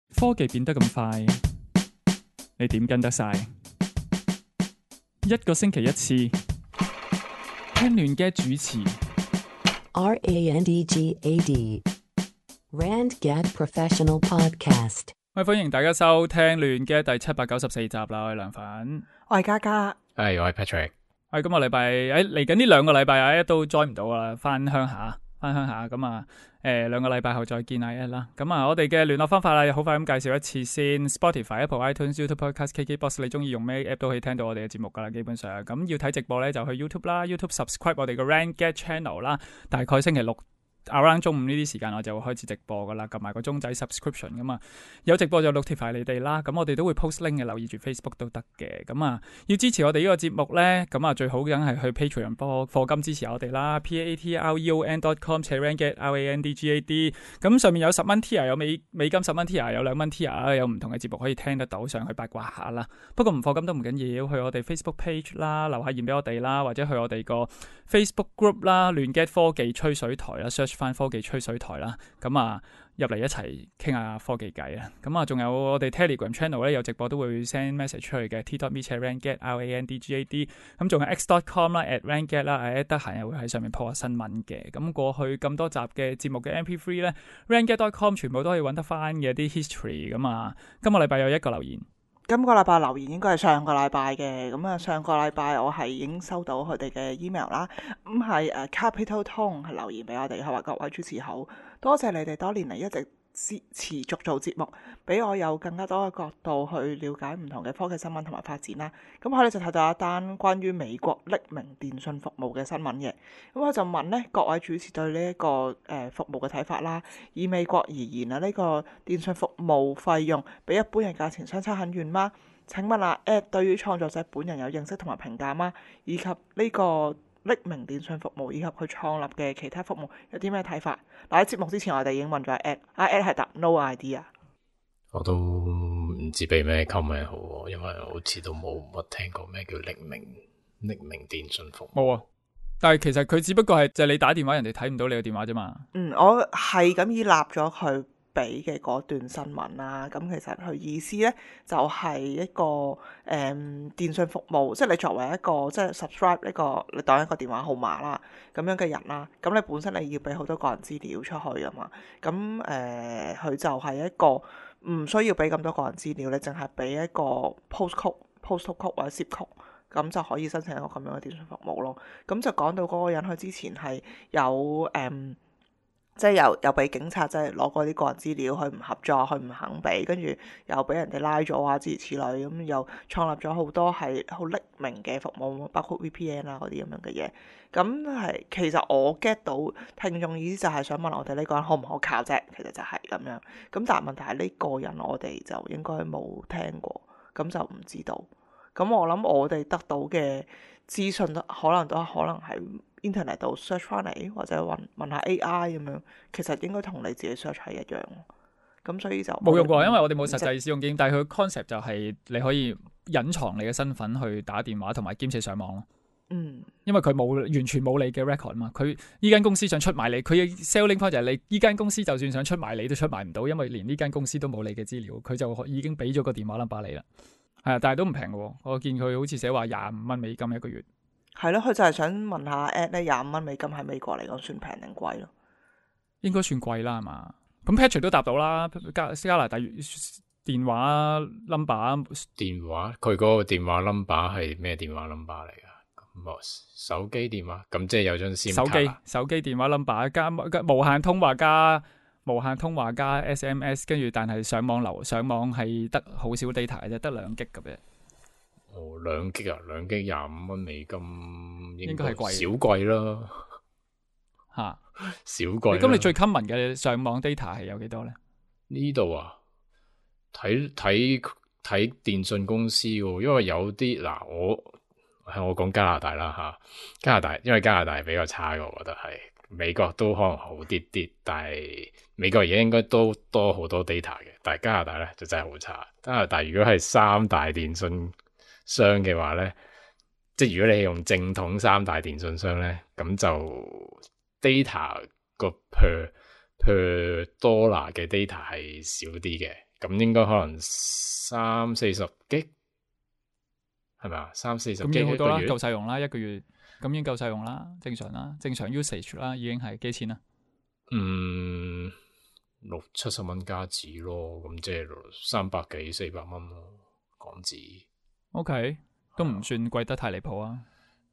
科技變得咁快，你點跟得晒？一個星期一次，聽亂嘅主持。 RANDGAD RandGad Professional Podcast。 喂，歡迎大家收聽亂嘅第794集啦，我係梁粉， 我係嘉嘉， 我係 Patrick。 今個禮拜嚟緊呢2個禮拜都 join 唔到啦，翻鄉下咁啊。2個禮拜後再見啊啦。咁啊，我哋嘅聯絡方法啦，好快咁介紹一次先。Spotify、Apple iTunes、YouTube Podcast、KKBox， 你中意用咩 app 都可以聽到我哋嘅節目噶啦。基本上咁要睇直播咧，就去 YouTube 啦 ，YouTube subscribe 我哋嘅 RandGad Channel 啦。大概星期六around 中午呢啲時間我就會開始直播噶啦，撳埋個鐘仔 subscription 噶嘛，有直播就 notify 你哋啦。咁我哋都會 post link 嘅，留意住 Facebook 都得嘅。咁啊，要支持我哋呢個節目咧，咁啊最好梗係去 Patreon 課金支持我哋啦。patreon.com/randgad RANDGAD。咁上面有10蚊 tier， 有美金10蚊 tier， 有2蚊 tier， 有唔同嘅節目可以聽得到，上去八卦下啦。不過唔課金都唔緊要，去我哋 Facebook page 啦，留下言俾我哋啦，或者去我哋個 Facebook group 啦，亂 get 科技吹水台啦 ，search 翻科技吹水台啦，咁啊入嚟一齊傾下科技偈啊，咁啊仲有我哋 Telegram channel 咧，有直播都會 send message 出去嘅 t.me/randgad RANDGAD， 咁仲有 x.com 啦 @randgad 啦，得閒又會喺上面 po 下新聞嘅。咁過去咁多集嘅節目嘅 MP3 咧 randgad.com 全部都可以揾得翻嘅啲 history。咁啊今個禮拜有1個留言。 今個禮拜留言應該係上個禮拜嘅，咁啊上個禮拜我係已經收到佢哋嘅 email 啦，咁係Capital Tone 係留言俾我哋，佢話各位主持好，多謝你哋多年嚟一直持續做節目，俾我有更加多嘅角度去了解唔同嘅科技新聞同埋發展啦。咁佢哋就睇到一單關於美國匿名電訊服務嘅新聞嘅，咁我就問呢各位主持對呢一個服務嘅睇法啦。以美國而言啊，呢個電訊服務費用比一般人價錢相差很遠嗎？請問Ed 對於創作者本人有認識同埋評價嗎？以及呢個匿名電訊服務以及佢創立嘅其他服務有啲咩睇法？嗱，喺節目之前我哋已經問咗Ed，阿Ed係答 no idea。 我都唔知俾咩 comment 好，因為好似都冇乜聽過咩叫匿名電訊服務。 冇啊，但係其實佢只不過係就係你打電話，人哋睇唔到你嘅電話啫嘛。 我係咁依立咗佢俾嘅嗰段新聞啦，咁其實佢意思咧就係一個電訊服務，即係你作為一個即係 subscribe 呢個你當一個電話號碼啦咁樣嘅人啦，咁你本身你要俾好多個人資料出去噶嘛，咁佢就係一個唔需要俾咁多個人資料，你淨係俾一個 postal code 或者 zip code，咁就可以申請一個咁樣嘅電訊服務咯。咁就講到嗰個人佢之前係有即係有俾警察即係攞過啲個人資料，佢唔合作，佢唔肯俾，跟住又俾人哋拉咗啊，諸如此類，咁又創立咗好多係好匿名嘅服務，包括 VPN 啊嗰啲咁樣嘅嘢。咁係其實我 get 到聽眾意思就係想問我哋呢個人可唔可靠啫，其實就係咁樣。咁但係問題係呢個人我哋就應該冇聽過，咁就唔知道。咁我諗我哋得到嘅資訊可能係 internet 度 search 翻嚟，或者問下 AI 咁樣，其實應該同你自己 search 係一樣。咁所以就冇用過，因為我哋冇實際使用經驗，但係佢 concept 就係你可以隱藏你嘅身份去打電話同埋兼且上網咯。因為佢完全冇你嘅 record 嘛，佢依間公司想出賣你，佢 selling point 就係你依間公司就算想出賣你都出賣唔到，因為連呢間公司都冇你嘅資料，佢就已經俾咗個電話 number 你啦。係啊，但係都唔平嘅，我見佢好似寫話$25美金一個月。係咯，佢就係想問下 Ed 咧，$25美金喺美國嚟講算平定貴咯？ 應該算貴啦，係嘛？咁 Patrick 都答到啦，加拿大電話 number， 佢嗰個電話 number 係咩電話 number 嚟噶？咁手機電話，咁即係有張 SIM 卡。 手機電話 number 加無限通話加 SMS， 跟住但係上網係得好少 data 嘅啫，得2 G 咁嘅。 2 G 啊，2 G $25美金， 應該係貴， 少貴啦。 吓， 少貴。 咁你最 common 嘅上網 data 係有幾多咧？呢度啊，睇電信公司喎，因為有啲嗱，我講加拿大啦吓，加拿大因為加拿大比較差嘅，我覺得係。美國都可能好啲，但係美國而家應該都多好多 data 嘅，但係加拿大咧就真係好差。加拿大如果係3大電信商嘅話咧，即係如果你係用正統3大電信商咧，咁就 data 個 per dollar 嘅 data 係少啲嘅，咁應該可能30-40 G 係咪啊？30-40 G 咁已經好多啦， 一個月夠晒用啦，一個月咁已經夠晒用啦，正常啦，正常 usage 啦，已經係幾錢啊 ？60-70蚊加紙咯，咁即係300幾400蚊咯，港紙。 OK， 都唔算貴得太離譜啊。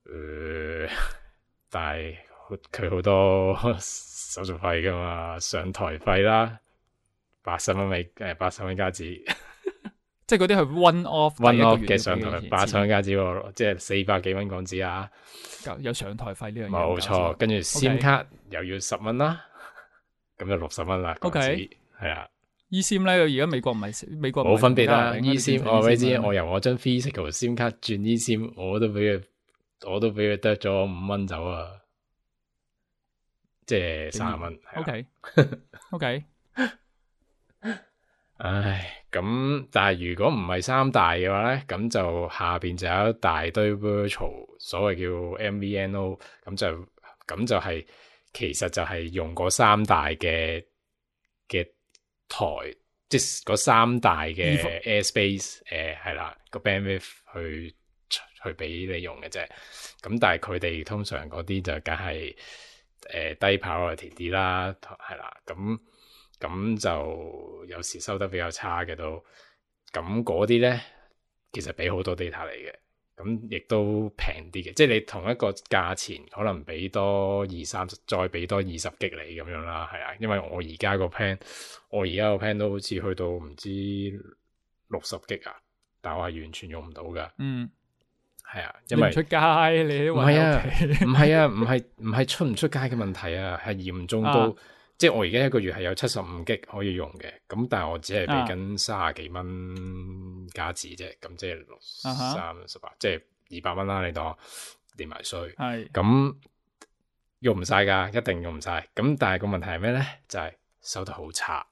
但係佢好多手續費噶嘛，上台費啦，80蚊加紙。 即係嗰啲係 one off 嘅上台80蚊加紙喎，即係400幾蚊港紙啊！ 有上台費呢樣嘢， 冇錯。跟住 SIM 卡又要10蚊啦，咁就60蚊啦。港紙係啊。 eSIM 咧，而家美國冇分別啦。eSIM 我俾你知，我由我張 physical SIM 卡轉 eSIM，我都俾佢得咗5蚊走啊！即係30蚊。 OK。 唉，咁但係如果唔係三大嘅話咧，咁就下邊就有一大堆 virtual， 所謂叫 MVNO， 咁就係其實就係用嗰三大嘅台，即係嗰三大嘅 airspace， 係啦個 bandwidth 去俾你用嘅啫。咁但係佢哋通常嗰啲就梗係低 priority 啲啦，係啦咁就有時收得比較差嘅都，咁嗰啲咧其實俾好多 data 嚟嘅，咁亦都平啲嘅，即係你同一個價錢可能俾多20-30，再俾多20 G 你咁樣啦，係啊，因為我而家個 plan 都好似去到唔知60 G 啊，但我係完全用唔到噶，係啊，因為你唔出街你唔係出唔出街嘅問題啊，係嚴重到。即係我而家一個月係有75 G 可以用嘅，咁但係我只係俾緊30幾蚊加紙啫，咁即係638，即係200蚊啦，你當連埋稅，咁用唔晒噶，一定用唔晒。咁但係個問題係咩咧？就係收得好差。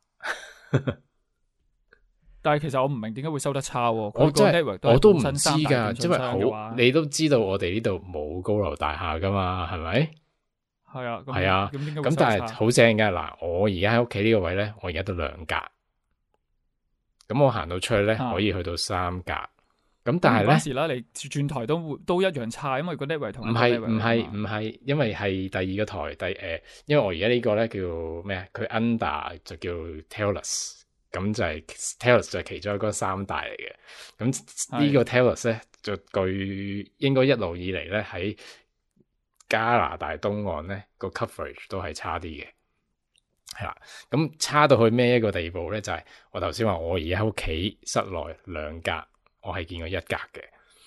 但係其實我唔明點解會收得差喎。 我都唔知噶，因為好你都知道我哋呢度冇高樓大廈噶嘛，係咪？係啊，咁但係好正噶嗱，我而家喺屋企呢個位咧，我而家都2格，咁我行到出去咧可以去到3格，咁但係咧， 時啦，你轉台都一樣差，因為個 network 同唔係，因為係第二個台，因為我而家呢個咧叫咩啊？佢 under 就叫 Telus， 咁就係 Telus 就係其中一個3大嚟嘅，咁呢個 Telus 咧就據應該一路以嚟咧喺加拿大東岸咧個 coverage 都係差啲嘅，係啦，咁差到去咩一個地步咧？就係我頭先話我而家喺屋企室內2格，我係見過1格嘅。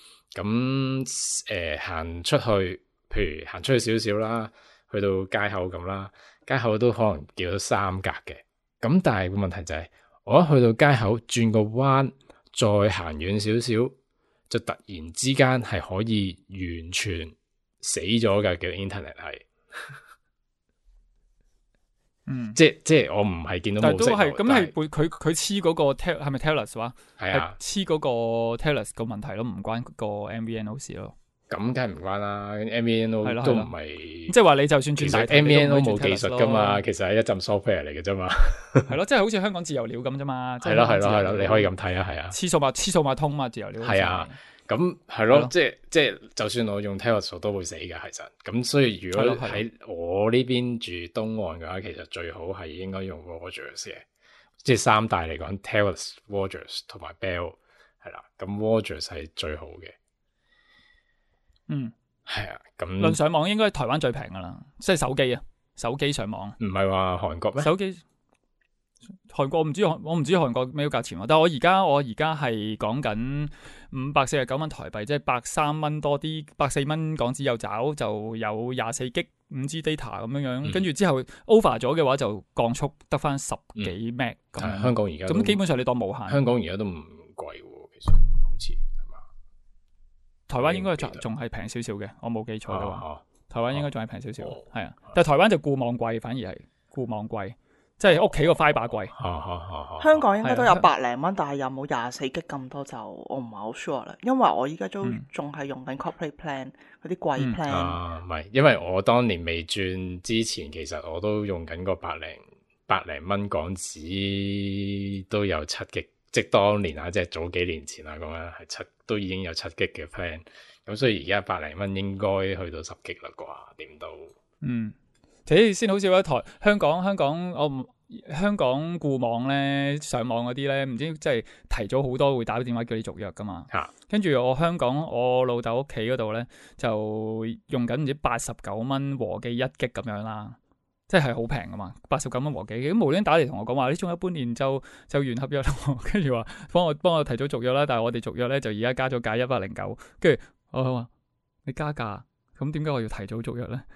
咁行出去，譬如行出去少少啦，去到街口咁啦，街口都可能叫到3格嘅。咁但係個問題就係，我一去到街口轉個彎，再行遠少少，就突然之間係可以完全死咗嘅，叫 internet 係，即係我唔係見到冇息，但係都係咁係佢黐嗰個係咪 Telus 話？係啊，黐嗰個 Telus 個問題咯，唔關個 MVNO 事咯。咁梗係唔關啦 ，MVNO 都唔係，即係話你就算轉大台 ，MVNO 冇技術噶嘛，其實係一陣 software 嚟嘅啫嘛。 係咯，即係好似香港自由鳥咁啫嘛。 係咯，你可以咁睇啊，係啊。 黐數碼通嘛，自由鳥。 係啊。咁係咯，即係就算我用 Telus 都會死嘅，其實咁所以如果喺我呢邊住東岸嘅話，其實最好係應該用 Rogers 嘅，即係3大嚟講 Telus、Rogers 同埋 Bell 係啦，咁 Rogers 係最好嘅。係啊，咁論上網應該台灣最平噶啦，即係手機上網。 唔係話韓國咩？ 手機韓國我唔知韓國咩價錢喎，但係我而家係講緊549蚊台幣，即係103蚊多啲，104蚊港紙有找就有24 G 5G data 咁樣，跟住之後 over 咗嘅話就降速得翻10幾 Mbps 咁。 香港而家咁基本上你當無限。 香港而家都唔貴喎，其實好似係嘛？ 台灣應該仲係平少少嘅，我冇記錯嘅話，台灣應該仲係平少少，係啊。但係台灣就固網貴，反而係固網貴。即係屋企個 fiber 貴， 香港應該都有100零蚊，但係有冇24 G 咁多就我唔係好 sure 啦。因為我依家都仲係用緊 corporate plan 嗰啲貴 plan。 唔係，因為我當年未轉之前，其實我都用緊個100零百零蚊港紙都有7G，即係當年啊，即係早幾年前啊，講緊係都已經有7G 嘅 plan。咁所以而家百零蚊應該去到10G啦啩，點都先好少一台香港固網咧，上網嗰啲咧，唔知即係提早好多會打電話叫你續約噶嘛。跟住我老豆屋企嗰度咧，就用緊唔知89蚊和記1G咁樣啦，即係好平噶嘛，89蚊和記。咁無端打嚟同我講話，你仲有半年就完合約咯，跟住話幫我提早續約啦。但係我哋續約咧就而家加咗價109，跟住我話你加價，咁點解我要提早續約咧？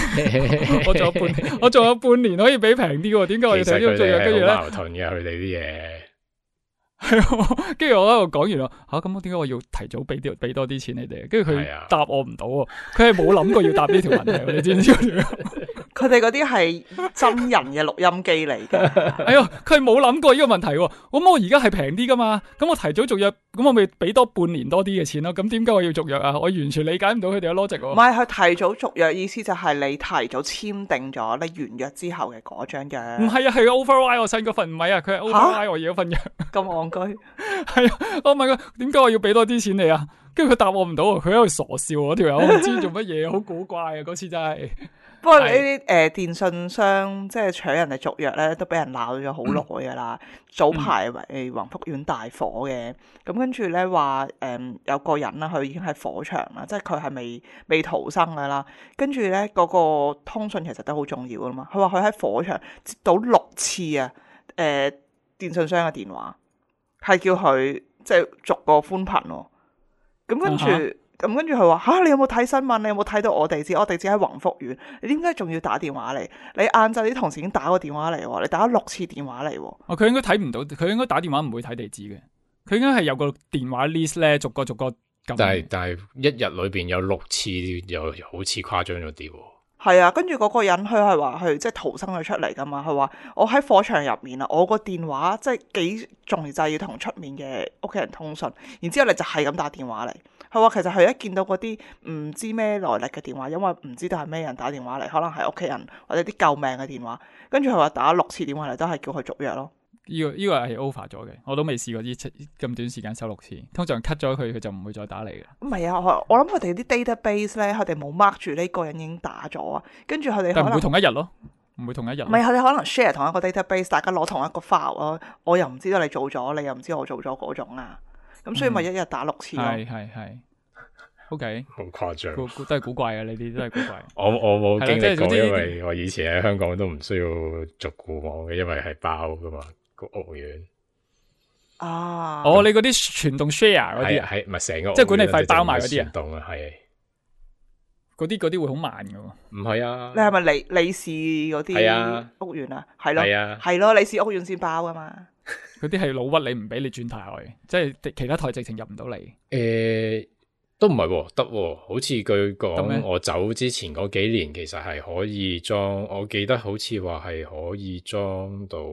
我仲有半年可以俾平啲喎，點解我要提早續約？跟住咧， 矛盾嘅佢哋啲嘢。 係，跟住我喺度講完啦，咁點解我要提早俾多啲錢你哋？跟住佢答我唔到喎，佢係冇諗過要答呢條問題，你知唔知？ 佢哋嗰啲係真人嘅錄音機嚟嘅。 係啊，佢係冇諗過呢個問題喎。咁我而家係平啲噶嘛，咁我提早續約，咁我咪俾多半年多啲嘅錢咯。咁點解我要續約啊？我完全理解唔到佢哋嘅邏輯喎。 唔係，佢提早續約意思就係你提早簽訂咗你完約之後嘅嗰張約。 唔係啊，係 override 我新嗰份，唔係啊，佢係 override 我而家份約。 咁戇居。 係啊，我問佢點解我要俾多啲錢你啊？跟住佢答我唔到，佢喺度傻笑嗰條友，我唔知做乜嘢，好古怪啊！嗰次真係。 不過呢啲電信商即係搶人哋續約咧，都俾人鬧咗好耐噶啦。早排宏福苑大火嘅，咁跟住咧話有個人啦，佢已經係火場啦，即係佢係未逃生噶啦。跟住咧嗰個通訊其實都好重要噶嘛。佢話佢喺火場接到6次啊，電信商嘅電話係叫佢即係續個寬頻喎。咁跟住佢話你有冇睇新聞？你有冇睇到我地址？我地址喺宏福苑。你點解仲要打電話嚟？你晏晝啲同事已經打過電話嚟喎，你打咗6次電話嚟喎。 佢應該睇唔到，佢應該打電話唔會睇地址嘅。佢應該係有個電話 list 咧，逐個撳。 但係一日裏邊有6次，又好似誇張咗啲喎。 係啊，跟住嗰個人佢係話佢即係逃生咗出嚟噶嘛。佢話我喺火場入面啊，我個電話即係幾重要，就係要同出面嘅屋企人通訊。然之後你就係咁打電話嚟。佢話其實佢一見到嗰啲唔知咩來歷嘅電話，因為唔知道係咩人打電話嚟，可能係屋企人或者啲救命嘅電話。跟住佢話打6次電話嚟都係叫佢續約咯。 呢個係 over 咗嘅，我都未試過咁短時間收6次。通常 cut 咗佢就唔會再打嚟嘅。 唔係啊，我諗佢哋啲 database 咧，佢哋冇 mark 住呢個人已經打咗啊。跟住佢哋可能唔會同一日咯，唔會同一日。 唔係佢哋可能 share 同一個 database， 大家攞同一個 file 咯。我又唔知道你做咗，你又唔知我做咗嗰種啊。咁所以咪一日打6次咯。 係。OK， 好誇張， 都係古怪啊！你哋都係古怪。 我冇經歷過， 即係因為我以前喺香港都唔需要續固網嘅，因為係包噶嘛個屋苑。 啊！ 你嗰啲全棟 share 嗰啲係咪成個即係管理費包埋嗰啲啊？ 全棟啊，係嗰啲會好慢噶喎。 唔係啊？ 你係咪李氏嗰啲屋苑啊？係咯，係咯，李氏屋苑先包噶嘛。 嗰啲係老屈，你唔俾你轉台，即係其他台直情入唔到嚟。 都唔係得，好似據講我走之前嗰幾年，其實係可以裝。我記得好似話係可以裝到，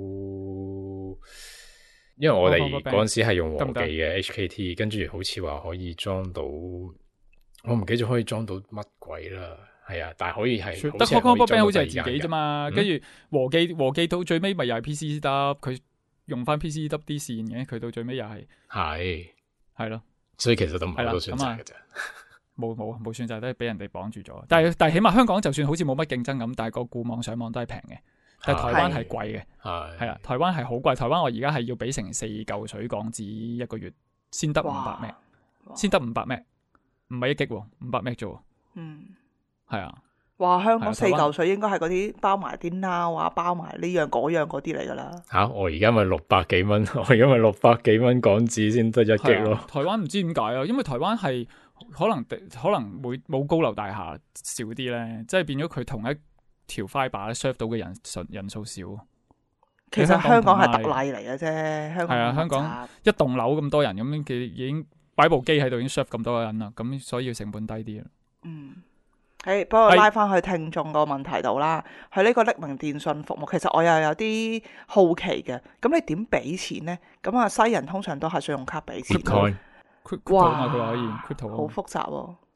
因為我哋嗰陣時係用和記嘅 HKT， 跟住好似話可以裝到，我唔記得可以裝到乜鬼啦。係啊，但係可以係得 Coco 好似係自己啫嘛。跟住和記到最尾咪又係 PCCW，佢用翻 PCCW 啲線嘅，佢到最尾又係咯。 所以其實都唔係好多選擇嘅啫， 冇選擇，都係俾人哋綁住咗。但係起碼香港就算好似冇乜競爭咁，但係個固網上網都係平嘅。但係台灣係貴嘅，係啦，台灣係好貴。台灣我而家係要俾成4嚿水港紙一個月先得500 Mbps，先得500 Mbps，唔係1G 喎，500 Mbps 啫。係啊。 哇！香港4嚿水應該係嗰啲包埋啲 now 啊，包埋呢樣嗰樣嗰啲嚟噶啦。我而家咪600幾蚊，我而家咪600幾蚊港紙先得1G咯。 台灣唔知點解啊，因為台灣係可能會冇高樓大廈少啲咧，即係變咗佢同一條 fiber serve 到嘅人數少。 其實香港係特例嚟嘅啫，香港係啊，香港一棟樓咁多人咁樣，佢已經擺部機喺度已經 serve 咁多人啦，咁所以要成本低啲。 不過拉翻去聽眾個問題度啦，佢呢個匿名電信服務，其實我又有啲好奇嘅。咁你點俾錢呢？咁西人通常都係信用卡俾錢。 哇，佢可以 crypto 好複雜喎。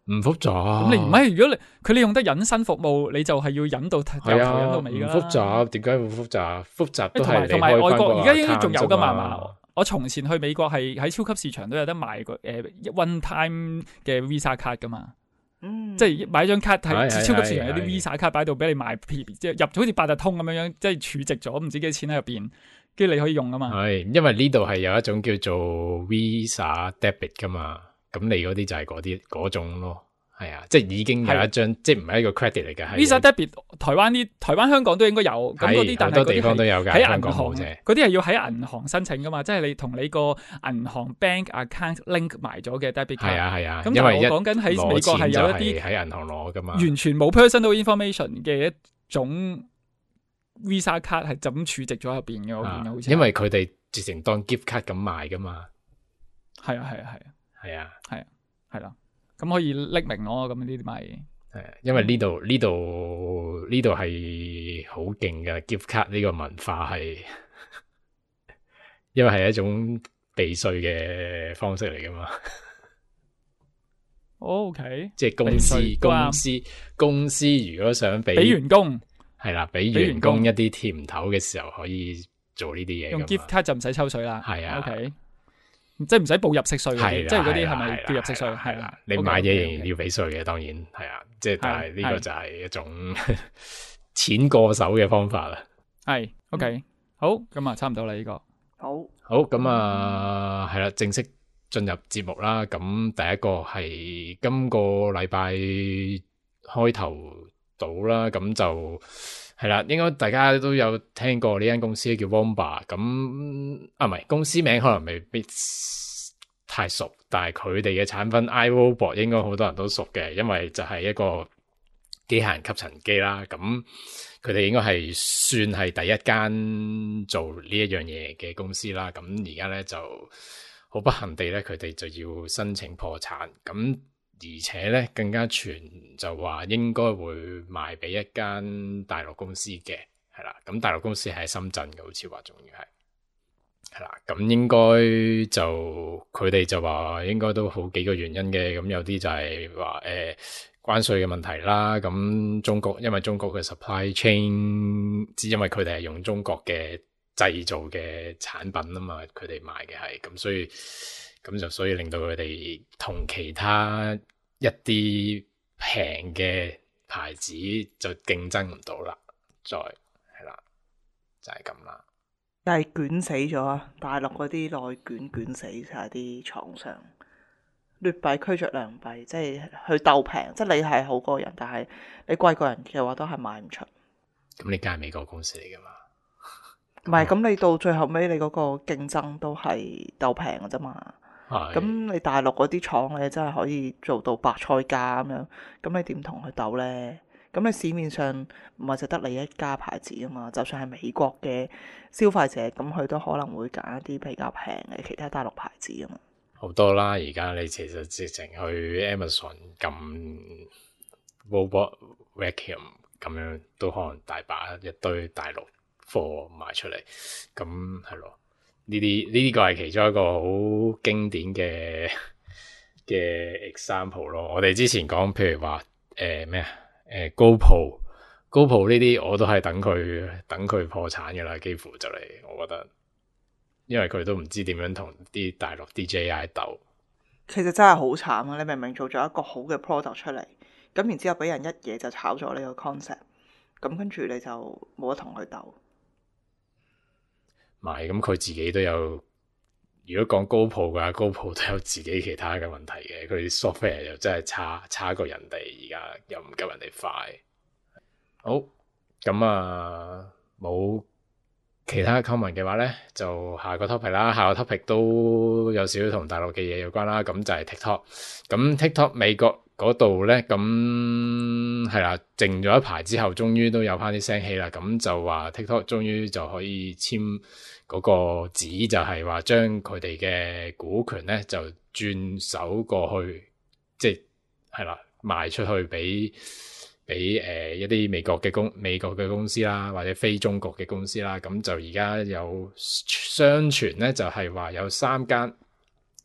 唔複雜。 咁你唔係，如果你用得引申服務，你就係要引到由頭引到尾㗎啦。 唔複雜，點解會複雜？複雜都係同埋外國而家應該仲有㗎嘛。 嘛？我從前去美國係喺超級市場都有得賣個one time 嘅 Visa 卡㗎嘛。即係買張卡喺超級市場有啲 Visa 卡擺到俾你買，即係入好似八達通咁樣，即係儲值咗唔知幾多錢喺入邊，跟住你可以用㗎嘛。係， 因為呢度係有一種叫做 Visa Debit 㗎嘛，咁你嗰啲就係嗰種咯。係啊，即係已經有一張，即係唔係一個 credit 嚟嘅。 Visa Debit 台灣香港都應該有，咁嗰啲但係好多地方都有㗎， 喺香港銀行冇啫。 嗰啲係要喺銀行申請噶嘛，即係你同你個銀行 bank account link 埋咗嘅 debit 卡。 係啊， 咁但係我講緊喺美國係有一啲喺銀行攞噶嘛， 完全冇 personal information 嘅一種 Visa 卡係就咁儲值咗入邊嘅，我見到好似。 因為佢哋直情當 gift 卡咁賣噶嘛。 係啦。咁可以匿名咯，咁呢啲咪係，因為呢度係好勁嘅 gift 卡呢個文化係，因為係一種避稅嘅方式嚟噶嘛。 OK， 即係公司如果想俾員工係啦，俾員工一啲甜頭嘅時候，可以做呢啲嘢。用 gift 卡就唔使抽水啦。 係啊。 OK。即係唔使報入息稅嘅，即係嗰啲係咪叫入息稅？係啦， 你買嘢仍然要俾稅嘅，當然係啊。即係但係呢個就係一種錢過手嘅方法啦。 係 OK，好，咁啊，差唔多啦呢個。 好， 咁啊，係啦，正式進入節目啦。咁第一個係今個禮拜開頭到啦，咁就。係啦，應該大家都有聽過呢間公司叫 Womba， 咁唔係公司名可能未必太熟，但係佢哋嘅產品 iRobot 應該好多人都熟嘅，因為就係一個機械人吸塵機啦。咁佢哋應該係算係第一間做呢一樣嘢嘅公司啦。咁而家咧就好不幸地咧，佢哋就要申請破產。咁而且咧，更加傳就話應該會賣俾一間大陸公司嘅，係啦。咁大陸公司係喺深圳嘅，好似話仲要係啦。咁應該就佢哋就話應該都好幾個原因嘅。咁有啲就係話關稅嘅問題啦。咁中國因為中國嘅 supply chain， 因為佢哋係用中國嘅製造嘅產品啊嘛，佢哋賣嘅係咁所以令到佢哋同其他一啲平嘅牌子就競爭唔到啦，係啦，就係咁啦。 但係捲死咗啊！大陸嗰啲內捲死晒啲廠商，劣幣驅逐良幣，即係去鬥平，即係你係好過人，但係你貴過人嘅話都係賣唔出。 咁你梗係美國公司嚟噶嘛？ 唔係，咁你到最後尾你嗰個競爭都係鬥平嘅啫嘛。咁你大陸嗰啲廠你真係可以做到白菜價咁樣，咁你點同佢鬥呢？咁你市面上唔係就得你一家牌子啊嘛，就算係美國嘅消費者，咁佢都可能會揀一啲比較平嘅其他大陸牌子啊嘛。 好多啦，而家你其實直情去 Amazon 撳 Robot Vacuum 咁樣都可能大把一堆大陸貨賣出嚟，咁係咯。呢個係其中一個好經典嘅 example 咯。我哋之前講，譬如話GoPro呢啲，我都係等佢破產嘅啦，幾乎就嚟，我覺得，因為佢都唔知點樣同啲大陸 DJI 鬥。 其實真係好慘啊！你明明做咗一個好嘅 product 出嚟，咁然之後俾人一嘢就炒咗呢個 concept，咁跟住你就冇得同佢鬥。 唔係，咁佢自己都有。如果講 GoPro 嘅話，GoPro 都有自己其他嘅問題嘅。佢啲 software 又真係差過人哋，而家又唔夠人哋快。好，咁啊冇其他 comment 嘅話咧，就下個 topic 啦。下個 topic 都有少少同大陸嘅嘢有關啦。咁就係 TikTok。咁 TikTok 美國嗰度咧，咁係啦，靜咗一排之後，終於都有翻啲聲氣啦。咁就話 TikTok 終於就可以簽嗰個紙，就係話將佢哋嘅股權咧就轉手過去，即係啦，賣出去俾一啲美國嘅公司啦，或者非中國嘅公司啦。咁就而家有相傳咧，就係話有三間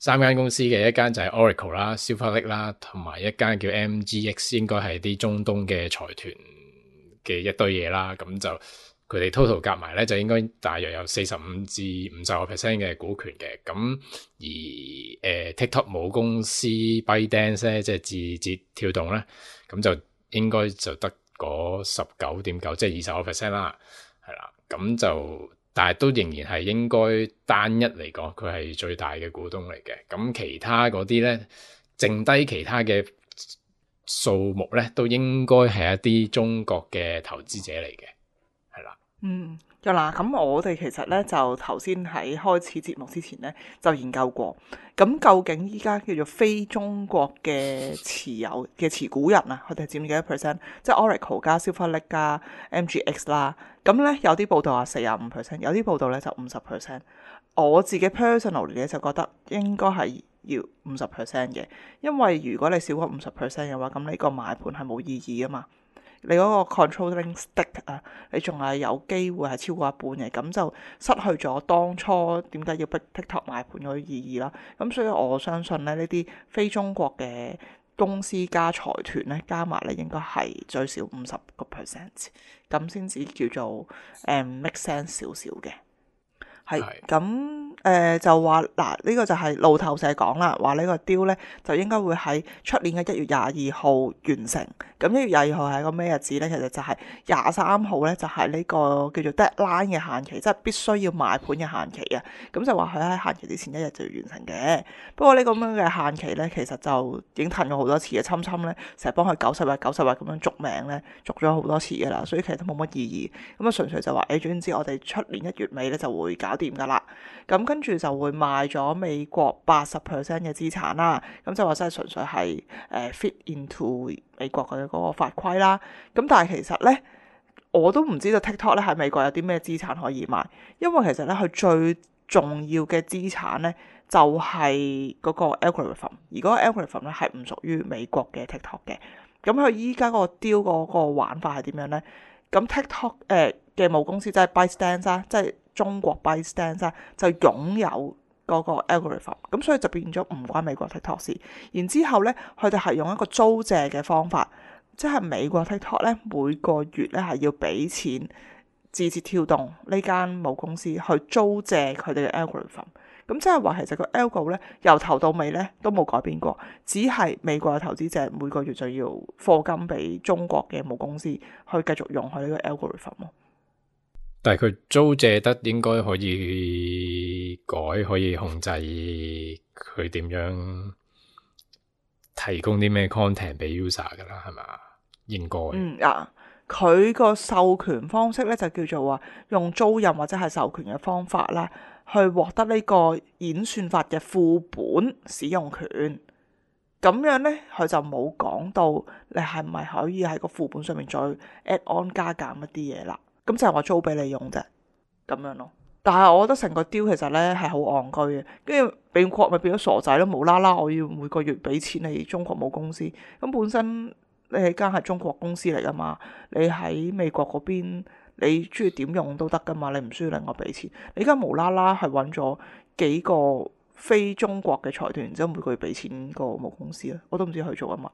3間公司嘅，一間就係 Oracle 啦、Silver Lake 啦，同埋一間叫 MGX， 應該係啲中東嘅財團嘅一堆嘢啦。咁就佢哋 total 夾埋咧，就應該大約有45%至50%嘅股權嘅。咁而TikTok 母公司 ByteDance 咧，即係字節跳動咧，咁就應該就得嗰19.9%，即係20%啦，係啦。咁就但係都仍然係應該單一嚟講，佢係最大嘅股東嚟嘅。咁其他嗰啲咧，剩低其他嘅數目咧，都應該係一啲中國嘅投資者嚟嘅，係啦。 咁我哋其實咧就頭先喺開始節目之前咧就研究過，咁究竟依家叫做非中國嘅持股人啊，佢哋佔幾多 percent？ 即係 Oracle 加 Silver Lake 加 MGX 啦。咁咧有啲報道話45%，有啲報道咧就50%。我自己 personally 咧就覺得應該係要50% 嘅，因為如果你少過50% 嘅話，咁呢個買盤係冇意義啊嘛。你嗰個 controlling stake 啊，你仲係有機會係超過一半嘅，咁就失去咗當初點解要逼 TikTok 買盤嗰啲意義啦。咁所以我相信咧，呢啲非中國嘅公司加財團咧加埋咧，應該係最少50%，咁先至叫做make sense 少少嘅。係咁就話嗱，呢個就係路透社講啦，話呢個 deal 咧就應該會喺出年嘅1月22號完成。咁1月22號係個咩日子咧？其實就係23號咧，就係呢個叫做 deadline 嘅限期，即係必須要買盤嘅限期啊。咁就話佢喺限期之前1日就要完成嘅。不過呢個咁樣嘅限期咧，其實就已經褪咗好多次嘅，侵咧成日幫佢90日咁樣續名咧，續咗好多次噶啦，所以其實都冇乜意義。咁啊，純粹就話總之我哋出年1月尾咧就會搞掂噶啦。咁跟住就會賣咗美國80% 嘅資產啦。咁就話真係純粹係fit into 美國嘅嗰個法規啦。咁但係其實咧，我都唔知道 TikTok 咧喺美國有啲咩資產可以賣，因為其實咧佢最重要嘅資產咧就係嗰個 algorithm， 而嗰個 algorithm 咧係唔屬於美國嘅 TikTok 嘅。咁佢依家個 deal 嗰個玩法係點樣咧？咁 TikTok 嘅母公司即係 ByteDance 啦，即係中國 ByteDance 就擁有嗰個 algorithm， 咁所以就變咗唔關美國 TikTok 事。然之後咧，佢哋係用一個租借嘅方法，即係美國 TikTok 咧每個月咧係要俾錢字節跳動呢間母公司去租借佢哋嘅 algorithm。咁即係話其實個 algo 咧由頭到尾咧都冇改變過，只係美國嘅投資者每個月就要課金俾中國嘅母公司去繼續用佢呢個 algorithm 咯。 但係佢租借得應該可以改，可以控制佢點樣提供啲咩 content 俾 user 噶啦，係咪？應該。 佢個授權方式咧就叫做話用租賃或者係授權嘅方法啦，去獲得呢個演算法嘅副本使用權。咁樣咧，佢就冇講到你係咪可以喺個副本上面再 add on 加減一啲嘢啦。咁就係話租俾你用啫，咁樣咯。但係我覺得成個 deal 其實咧係好戇居嘅，跟住美國咪變咗傻仔咯，無啦啦我要每個月俾錢你中國母公司，咁本身你係間係中國公司嚟噶嘛，你喺美國嗰邊你中意點用都得噶嘛，你唔需要另外俾錢。你而家無啦啦係揾咗幾個非中國嘅財團，然之後每個月俾錢個母公司啊，我都唔知佢做緊乜。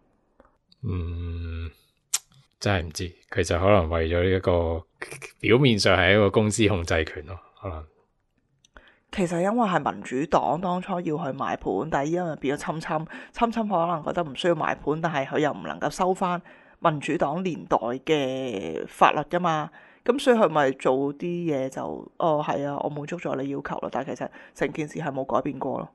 真係唔知，佢就可能為咗一個表面上係一個公司控制權咯，可能。 其實因為係民主黨當初要去買盤，但係依家咪變咗侵可能覺得唔需要買盤，但係佢又唔能夠收翻民主黨年代嘅法律噶嘛，咁所以佢咪做啲嘢就係啊，我滿足咗你要求啦，但係其實成件事係冇改變過咯。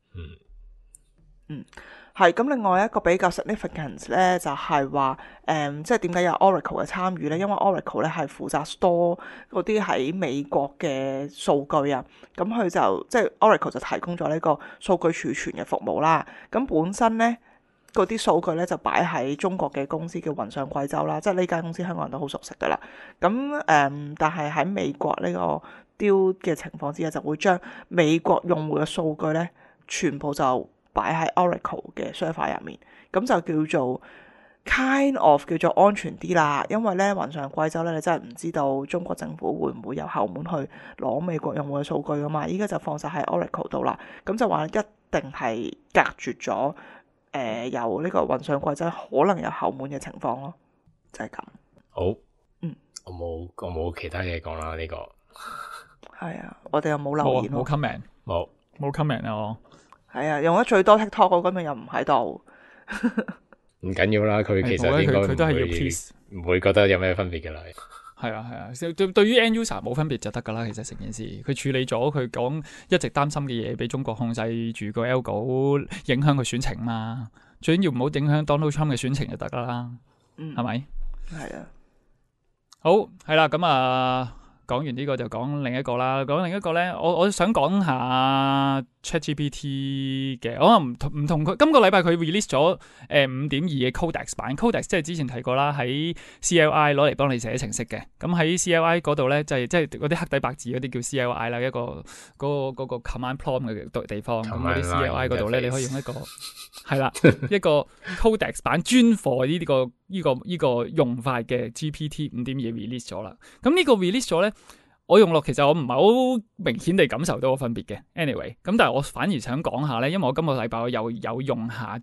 係咁，另外一個比較 significant 咧，就係話即係點解有 Oracle 嘅參與咧？因為 Oracle 咧係負責 store 嗰啲喺美國嘅數據啊，咁佢就即係 Oracle 就提供咗呢個數據儲存嘅服務啦。咁本身咧嗰啲數據咧就擺喺中國嘅公司叫雲上貴州啦，即係呢間公司香港人都好熟悉噶啦。咁但係喺美國呢個 deal 嘅情況之下，就會將美國用戶嘅數據咧全部就擺喺 Oracle 嘅 server 入面，咁就叫做 kind of 叫做安全啲啦，因為咧雲上貴州咧，你真係唔知道中國政府會唔會有後門去攞美國用戶嘅數據噶嘛？依家就放晒喺 Oracle 度啦，咁就話一定係隔絕咗由呢個雲上貴州可能有後門嘅情況咯，就係咁。 好，我冇其他嘢講啦，呢個係啊，我哋又冇留言冇 comment， 冇 comment 啊我。 係啊，用得最多 TikTok 嗰個又唔喺度。 唔緊要啦，佢其實應該佢都係要 please， 唔會覺得有咩分別嘅啦。 係啊，對於 end user 冇分別就得噶啦。其實成件事佢處理咗佢講一直擔心嘅嘢，俾中國控制住個 algo，影響佢選情嘛。最緊要唔好影響 Donald Trump 嘅選情就得啦。係咪？ 係啊。 好，係啦，咁啊。講完呢個就講另一個啦。講另一個咧，我想講下 ChatGPT 嘅。我唔同佢今個禮拜佢 release 咗5.2嘅 Codex 版。Codex 即係之前提過啦，喺 CLI 攞嚟幫你寫程式嘅。咁喺 CLI 嗰度咧，就係即係嗰啲黑底白字嗰啲叫 CLI 啦，一個嗰個 command prompt 嘅地方。咁嗰啲 CLI 嗰度咧，你可以用一個係啦一個 Codex 版專貨呢個用法嘅 GPT 5.2 release 咗啦。咁呢個 release 咗咧。我用落其實我唔係好明顯地感受到個分別嘅 ，anyway， 咁但係我反而想講下咧，因為我今個禮拜我又有用下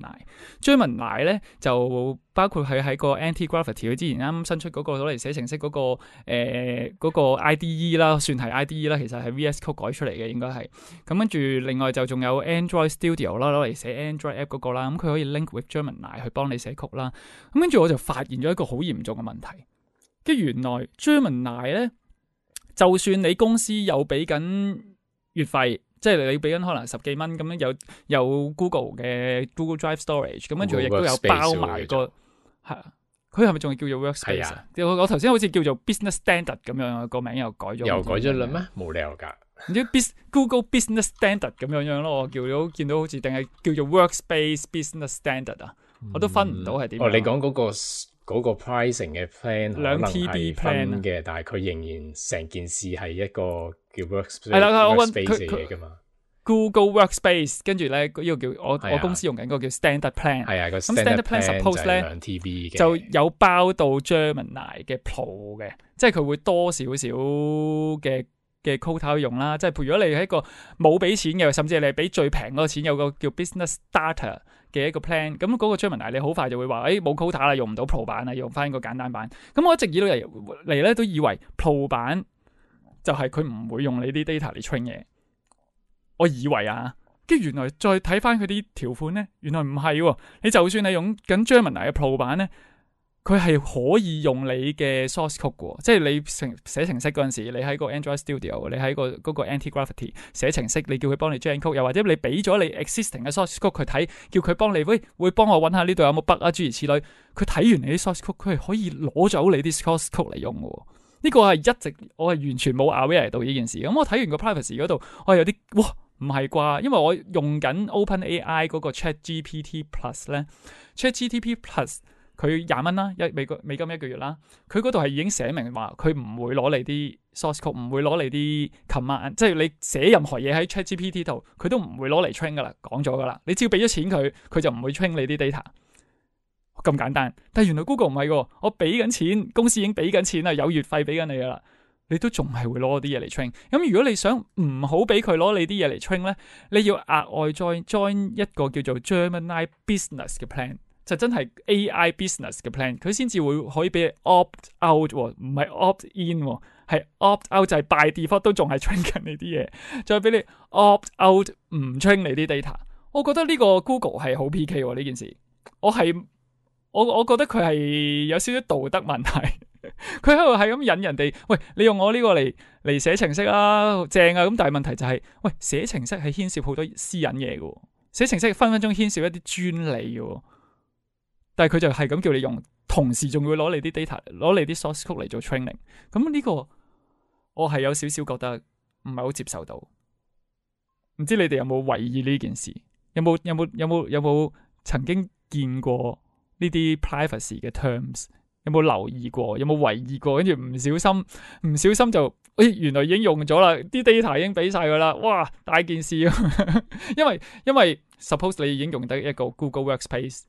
Gemini 咧就包括係喺個 Anti-Gravity 佢之前啱啱新出嗰個攞嚟寫程式嗰個 IDE 啦，算係 IDE 啦，其實係 VS Code 改出嚟嘅應該係。咁跟住另外就仲有 Android Studio 啦，攞嚟寫 Android app 嗰個啦，咁佢可以 link with Gemini 去幫你寫曲啦。咁跟住我就發現咗一個好嚴重嘅問題，跟住原來 Gemini 咧。就算你公司有俾緊月費，即係你俾緊可能10幾蚊咁樣，有 Google 嘅 Google Drive Storage， 咁跟住亦都有包埋個係，佢係咪仲係叫做 Workspace 啊？我頭先好似叫做 Business Standard 咁樣，個名又改咗啦咩？ 冇理由㗎， 唔知 Google Business Standard 咁樣咯，我見到好似定係叫做 Workspace Business Standard 啊？我都分唔到係點。 你講嗰個 pricing 嘅 plan 可能係分嘅，但係佢仍然成件事係一個叫 workspace 嘅嘢噶嘛。Google Workspace 跟住咧呢個叫我公司用緊嗰個叫 Standard Plan。 係啊，個 Standard Plan suppose 咧 2 TB 嘅就有包到 Gemini 嘅 Pro 嘅，即係佢會多少少嘅 quota 用啦。即係如果你係一個冇俾錢嘅，甚至係你係俾最平嗰個錢，有個叫 Business Starter。嘅一個 plan，咁嗰個 Gemini 你好快就會話，冇 quota 啦，用唔到 Pro 版啦，用翻個簡單版。咁我一直以嚟咧都以為 Pro 版就係佢唔會用你啲 data 嚟 train 嘢，我以為啊，跟住原來再睇翻佢啲條款咧，原來唔係喎。你就算你用緊 Gemini 嘅 Pro 版咧，佢係可以用你嘅 source code 嘅，即係你寫程式嗰陣時，你喺個 Android Studio， 你喺嗰個 Anti-Gravity 寫程式，你叫佢幫你 gen code， 又或者你俾咗你 existing 嘅 source code 佢睇，叫佢幫你會幫我揾下呢度有冇 bug 啊，諸如此類。佢睇完你啲 source code，佢係可以攞走你啲 source code 嚟用嘅。呢個係一直我係完全冇 aware 到呢件事。咁我睇完個 privacy 嗰度，我係有啲哇唔係啩？因為我用緊 OpenAI 嗰個 ChatGPT Plus 咧 ，ChatGPT Plus。佢20蚊啦，美金1個月啦。佢嗰度係已經寫明話，佢唔會攞你啲 source code， 唔會攞你啲 command， 即係你寫任何嘢喺 ChatGPT 度，佢都唔會攞嚟 train 噶啦，講咗噶啦。你只要俾咗錢佢就唔會 train 你啲 data， 咁簡單。但係原來 Google 唔係喎，我俾緊錢，公司已經俾緊錢啦，有月費俾緊你噶啦，你都仲係會攞啲嘢嚟 train。咁如果你想唔好俾佢攞你啲嘢嚟 train 咧，你要額外再 join 一個叫做 Gemini Business 嘅 plan。就真係 AI business 嘅 plan， 佢先至會可以俾你 opt out， 唔係 opt in， 係 opt out 就係 by default 都仲係 train 緊你啲嘢，再俾你 opt out 唔 train 你啲 data。我覺得呢個 Google 係好 PK 呢件事，我覺得佢係有少少道德問題，佢喺度係咁引人哋，喂，你用我呢個嚟寫程式啊，正啊，咁但係問題就係，喂，寫程式係牽涉好多私隱嘢嘅，寫程式分鐘牽涉一啲專利嘅。但係佢就係咁叫你用，同時仲會攞你啲 data， 攞你啲 source code 嚟做 training。咁呢個我係有少少覺得唔係好接受到。唔知你哋有冇懷疑呢件事？有冇曾經見過呢啲 privacy 嘅 terms？ 有冇留意過？有冇懷疑過？跟住唔小心就，原來已經用咗啦，啲 data 已經俾晒佢啦，哇，大件事啊！因為 suppose 你已經用得一個 Google Workspace。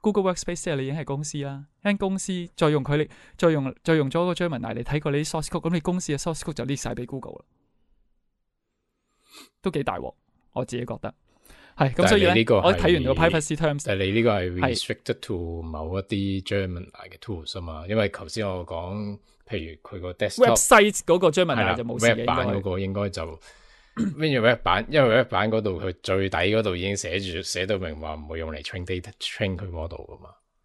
Google Workspace 之後，你已經係公司啦。間公司再用佢，再用咗個 Gemini 嚟睇過你啲 source code，咁你公司嘅 source code 就 list 晒俾 Google 啦，都幾大鑊，我自己覺得係咁。所以咧，我睇完個 privacy terms， 但係你呢個係 restricted to 某一啲 Gemini 嘅 tools 啊嘛，因為頭先我講，譬如佢個 desktop website 嗰個 Gemini 就冇事嘅 web 版嗰個應該就。跟住 web 版，因為 web 版嗰度佢最底嗰度已經寫到明話唔會用嚟 train 佢 model 噶嘛。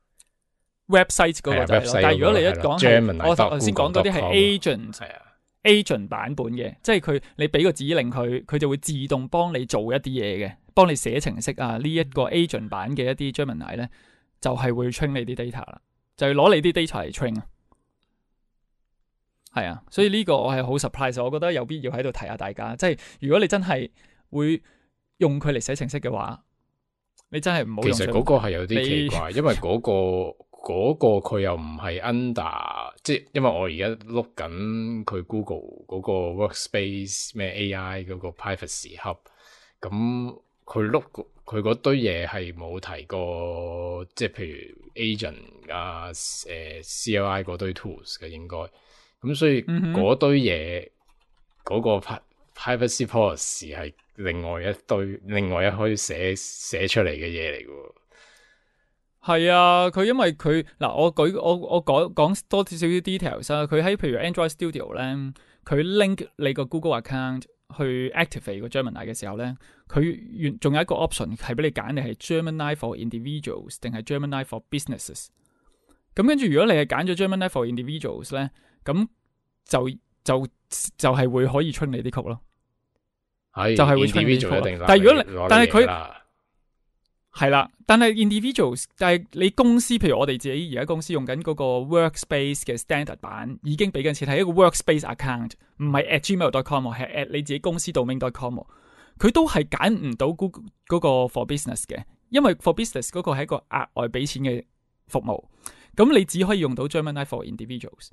website 嗰個就係咯，但係如果你一講係我頭先講嗰啲係 agent 版本嘅，即係你俾個指令佢就會自動幫你做一啲嘢嘅，幫你寫程式啊。呢一個 agent 版嘅一啲 Gemini 咧，就係會 train 你啲 data 啦，就係攞你啲 data 嚟 train 啊。係啊，所以呢個我係好 surprise， 我覺得有必要喺度提下大家。即係如果你真係會用佢嚟寫程式嘅話，你真係唔好用。其實嗰個係有啲奇怪，因為嗰個佢又唔係 under， 即係因為我而家碌緊佢 Google 嗰個 Workspace 咩 AI 嗰個 Privacy Hub， 咁佢碌佢嗰堆嘢係冇提過，即係譬如 agent 啊、CLI 嗰堆 tools 嘅應該。咁所以嗰堆嘢嗰個 privacy policy 係另外一可以寫出嚟嘅嘢嚟嘅。 係啊，佢因為佢嗱，我講多少少 details 啊。佢喺譬如 Android Studio 咧，佢 link 你個 Google account 去 activate 個 Gemini 嘅時候咧，佢仲有一個 option 係俾你揀，你係 Gemini for individuals 定係 Gemini for businesses。咁跟住如果你係揀咗 Gemini for individuals 咧，咁就係會可以 train 你啲 code 咯，就係會 train 你啲 code。但係如果但係佢係啦，但係 individuals， 但係你公司，譬如我哋自己而家公司用緊嗰個 Workspace 嘅 standard 版，已經俾緊錢，係一個 Workspace account， 唔係 @gmail.com， 係 at 你自己公司 domain.com， 佢都係揀唔到嗰個 for business 嘅，因為 for business 嗰個係一個額外俾錢嘅服務，咁你只可以用到 Gemini for individuals。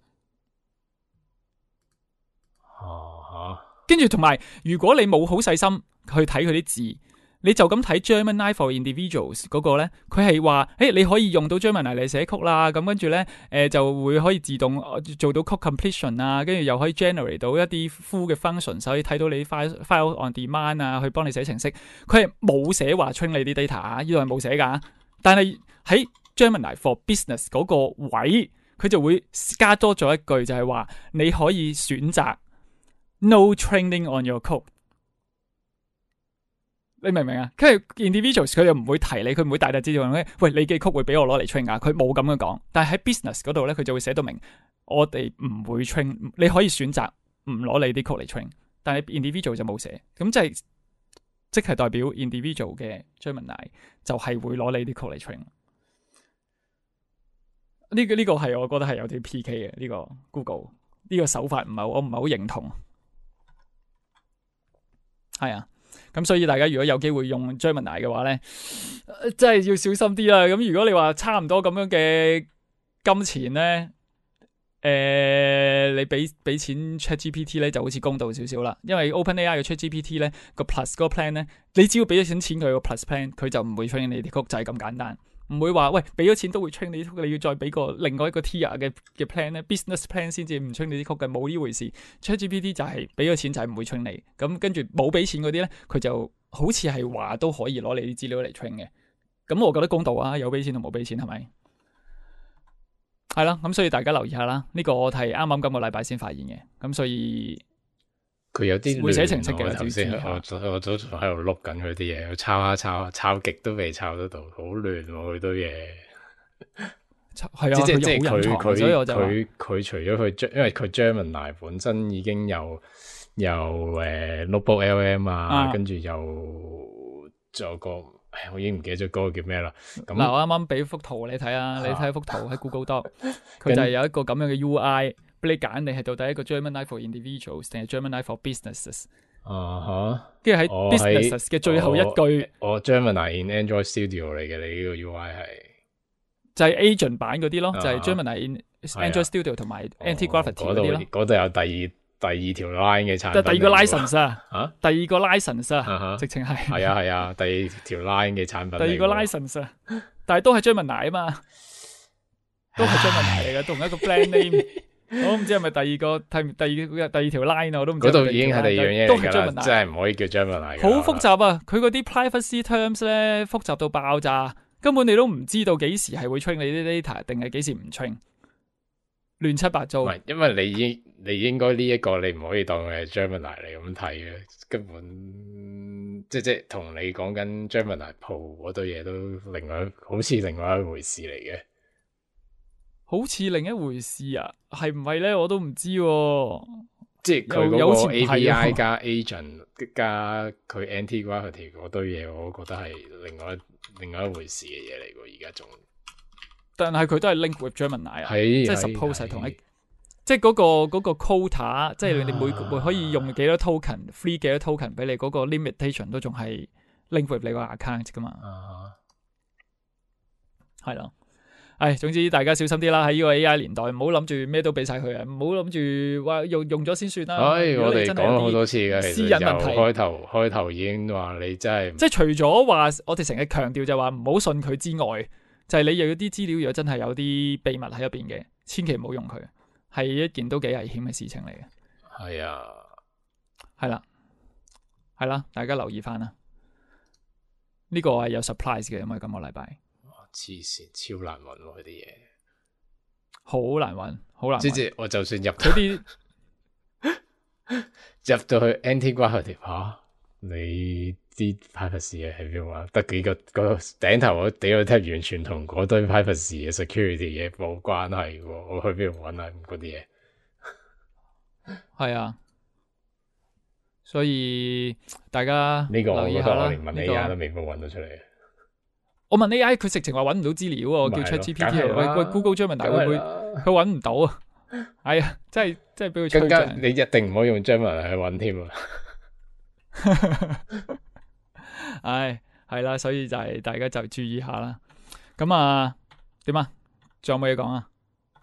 跟住同埋，如果你冇好細心去睇佢啲字，你就咁睇 Gemini for Individuals 嗰個咧，佢係話，你可以用到 Gemini 嚟寫曲啦，咁跟住咧，就會可以自動做到 code completion 啊，跟住又可以 generate 到一啲 full 嘅 function， 所以睇到你 file on demand 啊，去幫你寫程式。佢係冇寫話 train 你啲 data 啊，呢度係冇寫噶。但係喺 Gemini for Business 嗰個位，佢就會加多咗一句，就係話你可以選擇 No training on your code， 你明唔明啊？跟住 individuals 佢又唔會提你，佢唔會大大知道喂，你嘅 code 會俾我攞嚟 train 啊，佢冇咁樣講。但係喺 business 嗰度咧，佢就會寫到明，我哋唔會 train， 你可以選擇唔攞你啲 code 嚟 train， 但係 individual 就冇寫，咁即係代表 individual 嘅 Gemini 就係會攞你啲 code 嚟 train。呢個係我覺得係有啲 PK 嘅，呢個 Google 呢個手法我唔係好認同。係啊，咁所以大家如果有機會用 Gemini 嘅話咧，真係要小心啲啦。咁如果你話差唔多咁樣嘅金錢咧，你俾錢 ChatGPT 咧就好似公道少少啦。因為 OpenAI 嘅 ChatGPT 咧個 Plus 嗰個 plan 咧，你只要俾咗錢佢個 Plus plan，佢就唔會 train 你啲 code，就係咁簡單。唔會話喂，俾咗錢都會 train 你啲 code，你要再俾另外一個 tier 嘅 plan 咧 ，business plan 先至唔 train 你啲 code 嘅，冇呢回事。ChatGPT 就係俾咗錢就係唔會 train你，咁跟住冇俾錢嗰啲咧，佢就好似係話都可以攞你啲資料嚟 train 嘅。咁我覺得公道啊，有俾錢同冇俾錢係咪？係啦，咁所以大家留意下啦。呢個我係啱啱今個禮拜先發現嘅，咁所以。佢有啲會寫程式嘅，頭先我都喺度碌緊佢啲嘢，抄極都未抄得到，好亂喎佢堆嘢。係啊，即係佢除咗佢，因為佢 Gemini 本身已經有Notebook LM 啊，跟住仲有個，我已經唔記得咗嗰個叫咩啦。咁嗱，我啱啱俾幅圖你睇啊，你睇幅圖喺 Google Doc， 佢就係有一個咁樣嘅 UI。俾你揀，你係到底一個 Gemini for individuals 定係 Gemini for businesses？ 跟住喺 businesses 嘅最後一句，我 Gemini in Android Studio 嚟嘅，你呢個 UI 係就係 agent 版嗰啲咯，就係 Gemini in Android Studio 同埋 Anti-Gravity 嗰啲咯。嗰度有第第二條 line 嘅產品， 第二個 license 啊， 啊， 第二個 license 啊， 哈直情係係啊，第二條 line 嘅產品嚟喎， 第二個 license 啊，但係都係張文奶啊嘛，都係張文奶嚟嘅，同一個 brand name。我唔知係咪第二條 line 啊，我都唔知。 嗰度已經係第二樣嘢都嚟㗎啦， 係張文奶， 真係唔可以叫張文奶㗎。 好複雜啊！佢嗰啲 privacy terms 咧複雜到爆炸，根本你都唔知道幾時係會 train 你啲 data，定係幾時唔 train，亂七八糟。 唔係，因為你應該呢一個你唔可以當佢係 Gemini 嚟咁睇嘅，根本即同你講緊 Gemini Pro 嗰堆嘢都好似另外一回事嚟嘅。 好似另一回事啊，係唔係咧？我都唔知喎。 即係佢有好似嗰個唔係喎 API 加 agent 加佢 anti-gravity 嗰堆嘢，我覺得係另外一回事嘅嘢嚟喎。而家仲， 但係佢都係 link with Gemini 啊， 係即係 suppose 係同一，即係嗰個 quota，即係你每可以用幾多 token，free 幾多 token 俾你嗰個 limitation 都仲係 link with 你個 account 噶嘛。係咯。總之大家小心啲啦！喺呢個 AI 年代，唔好諗住咩都俾晒佢啊！唔好諗住話用咗先算啦。 我哋講咗好多次嘅， 私隱問題。 開頭已經話你真係， 即係除咗話我哋成日強調就話唔好信佢之外，就係你又有啲資料，如果真係有啲秘密喺入邊嘅，千祈唔好用佢，係一件都幾危險嘅事情嚟嘅。 係啊， 係啦，大家留意翻啦。呢個係有 surprise 嘅，因為今個禮拜。 黐線，超難揾喎佢啲嘢， 好難揾，好難揾。 即我就算入啲入到去 anti-gravity 你啲 privacy 嘢喺邊啊？得幾個頂頭我屌我聽完全同嗰堆 privacy 嘅 security 嘢冇關係喎，我去邊度揾啊？嗰啲嘢係啊，所以大家呢個我覺得我連問呢 AI 都未必揾到出嚟。 我問 AI， 佢直情話揾唔到資料啊！我叫 ChatGPT 喂 Google Gemini 會唔會佢揾唔到啊？係啊，真係俾佢吹脹。 你一定唔可以用 Gemini 去揾添啊！ 係啦，所以就係大家就注意下啦。咁啊，點啊？仲有冇嘢講啊？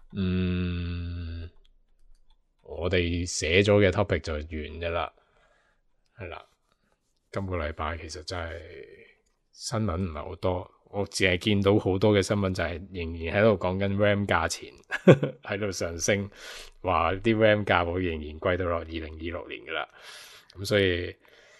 我哋寫咗嘅 topic 就完㗎啦，係啦。今個禮拜其實真係新聞唔係好多。我淨係見到好多嘅新聞就係仍然喺度講緊 RAM 價錢喺度上升，話啲 RAM 價會仍然貴到落2026年噶啦。咁所以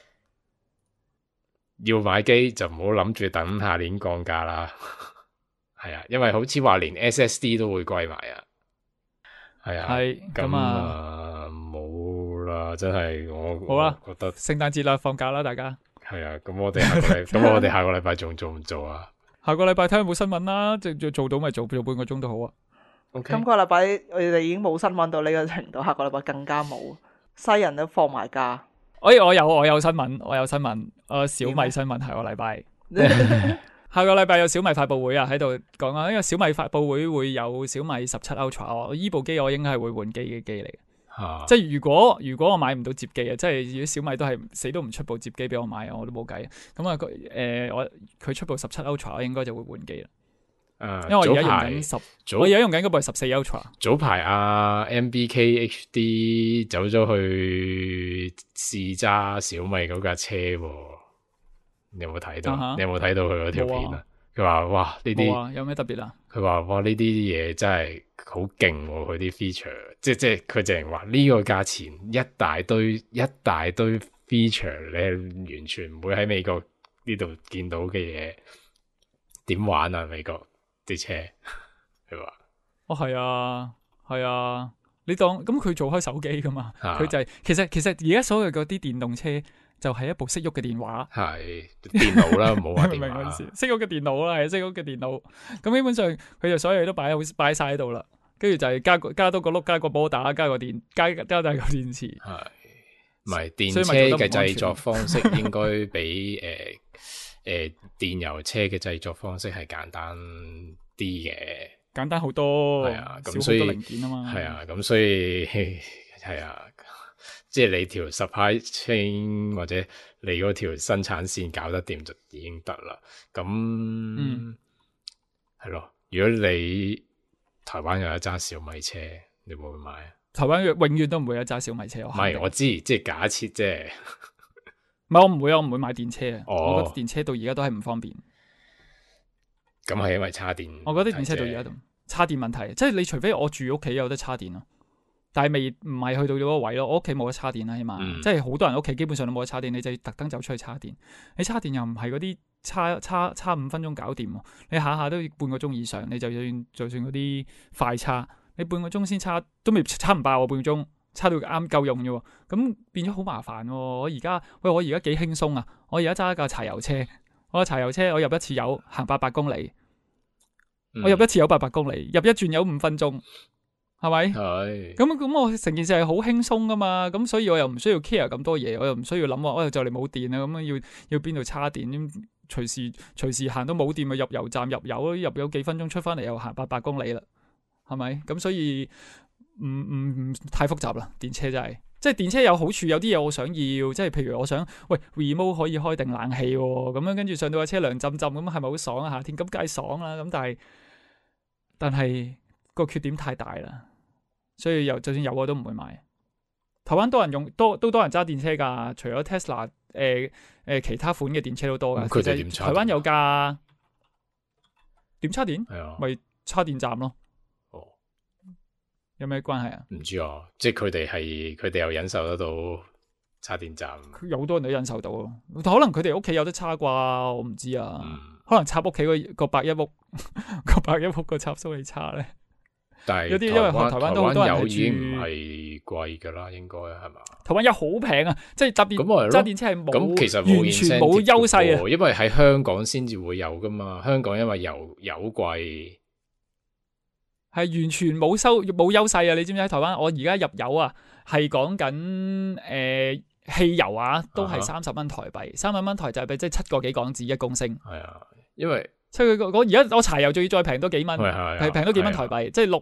要買機就唔好諗住等下年降價啦。係啊，因為好似話連 SSD 都會貴埋啊。係啊，咁啊冇啦，真係好啦， 我覺得聖誕節啦，放假啦，大家。 係啊，咁我哋下個禮拜仲做唔做啊？ 下個禮拜睇下有冇新聞啦，做到咪做半個鐘都好啊。 Okay. 今個禮拜我哋已經冇新聞到呢個程度，下個禮拜更加冇，西人都放埋假。我有新聞，小米新聞下個禮拜。下個禮拜有小米發佈會啊，喺度講啊，因為小米發佈會會有小米17 Ultra，呢部機我應該係會換機嘅機嚟嘅。即係如果我買唔到接機啊，即係如果小米都係死都唔出部接機俾我買，我都冇計。咁啊，佢出部17 Ultra，我應該就會換機啦。因為我而家用緊我而家用緊嗰部係14 Ultra。早排 MBK HD 走咗去試揸小米嗰架車，你有冇睇到？你有冇睇到佢嗰條片啊？佢話哇呢啲有咩特別啊？佢話哇呢啲嘢真係好勁，佢啲 feature，即係佢淨係話呢個價錢一大堆 feature，你完全唔會喺美國呢度見到嘅嘢，點玩啊？美國啲車，佢話係啊，你當咁佢做開手機噶嘛？佢就係其實而家所有嗰啲電動車。就係一部識喐嘅電話， 係電腦啦，唔好話電話。 識喐嘅電腦啦，係識喐嘅電腦。咁基本上佢就所有嘢都擺晒喺度啦，跟住就係加多個碌，加個波打，加個電，加大個電池。係， 唔係電車嘅製作方式應該比電油車嘅製作方式係簡單啲嘅， 簡單好多。係啊，咁所以零件啊嘛。 係啊，咁所以係啊。即係你條 supply chain 或者你嗰條生產線搞得掂就已經得啦。咁係咯。如果你台灣有一揸小米車，你會唔會買啊？ 台灣永遠都唔會有揸小米車。 唔係我知，即係假設啫。 唔係我唔會買電車啊！ 哦我覺得電車到而家都係唔方便。 咁係因為叉電， 我覺得電車到而家都叉電問題，即係你除非我住屋企有得叉電咯，但係唔係去到嗰個位咯。我屋企冇得叉電啦，起碼、即係好多人屋企基本上都冇得叉電，你就要特登走出去叉電。你叉電又唔係嗰啲叉5分鐘搞掂喎，你下下都要半個鐘以上。你就算嗰啲快叉，你半個鐘先叉都未叉唔爆喎，半個鐘。差到啱夠用啫喎，咁變咗好麻煩喎。我而家幾輕鬆啊！我而家揸一架柴油車，我入一次油行800公里，我入一次油800公里，入一轉油5分鐘，係咪？係。咁我成件事係好輕鬆噶嘛，咁所以我又唔需要 care 咁多嘢，我又唔需要諗話，就嚟冇電啦，咁要邊度叉電？隨時行到冇電咪入油站入油幾分鐘出翻嚟又行800公里啦，係咪？咁所以。唔太複雜啦，電車真係，即係電車有好處，有啲嘢我想要，即係譬如我想，remote 可以開定冷氣喎，咁樣跟住上到架車涼浸浸，咁係咪好爽啊？夏天咁梗係爽啦，咁但係個缺點太大啦，所以就算有我都唔會買。台灣多人用，都多人揸電車㗎，除咗 Tesla，其他款嘅電車都多㗎。 佢哋點叉電？ 台灣有架點叉電？ 係啊， 咪叉電站咯。有咩關係啊？ 唔知啊，即係佢哋又忍受得到叉電站。 有好多人都忍受到咯，可能佢哋屋企有得叉啩，我唔知啊。可能插屋企個100一屋個100一屋個插蘇嚟叉咧。 但係有啲因為台灣都好多人係住， 已經唔係貴噶啦，應該係嘛？ 台灣有好平啊，即係揸電車係冇， 咁其實完全冇優勢啊。 因為喺香港先至會有噶嘛，香港因為油貴。 係完全冇優勢啊！你知唔知喺台灣？我而家入油啊，係講緊汽油啊，都係30蚊台幣，30蚊台幣即係7個幾港紙1公升。係啊，因為而家我柴油仲要再平多幾蚊，係平多幾蚊台幣，即係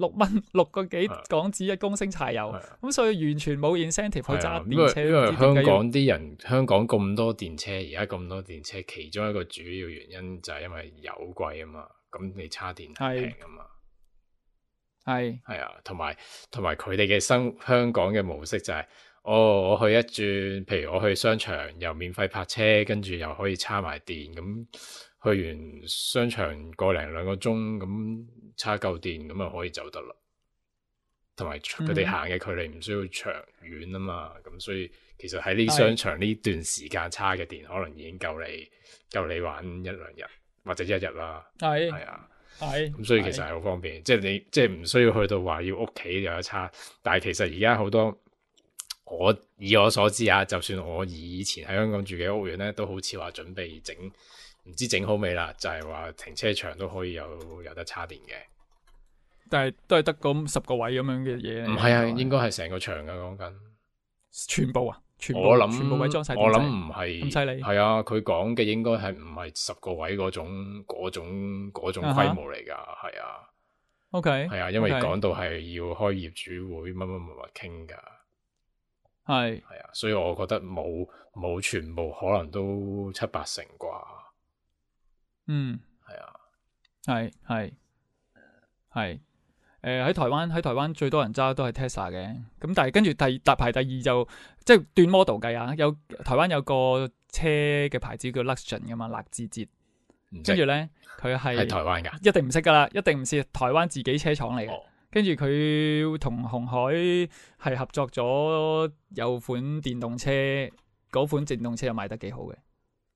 6個幾港紙1公升柴油。咁所以完全冇 incentive 去揸電車。 因為香港啲人，香港咁多電車，而家咁多電車，其中一個主要原因就係因為油貴啊嘛，咁你叉電係平啊嘛。係啊，同埋佢哋嘅香港嘅模式就係，我去一轉，譬如我去商場又免費泊車，跟住又可以叉埋電，咁去完商場個零2個鐘，咁叉夠電，咁就可以走得啦。同埋佢哋行嘅距離唔需要長遠啊嘛，咁所以其實喺呢商場呢段時間叉嘅電，可能已經夠你玩1-2日或者1日啦。係啊。咁所以其實係好方便，即係你即係唔需要去到話要屋企有得叉，但係其實而家好多以我所知啊，就算我以前喺香港住嘅屋苑咧，都好似話準備整，唔知整好未啦，就係話停車場都可以有得叉電嘅，但係都係得嗰10個位咁樣嘅嘢。唔係啊，應該係成個場噶，講緊全部啊。我諗位裝晒，我諗唔係咁犀利。係啊，佢講嘅應該係唔係10個位嗰種規模嚟噶，係啊。OK，係啊，因為講到係要開業主會乜傾噶，係啊，所以我覺得冇全部可能都7-8成啩。嗯，係啊，係。喺台灣最多人揸都係 Tesla 嘅，咁但係跟住排第二就即係斷 model 計啊，台灣有個車嘅牌子叫 Luxgen 噶嘛，勒智捷，跟住咧佢係台灣噶，一定唔識噶啦，一定唔是台灣自己車廠嚟嘅，跟住佢同鴻海係合作咗有款電動車，嗰款電動車又賣得幾好嘅，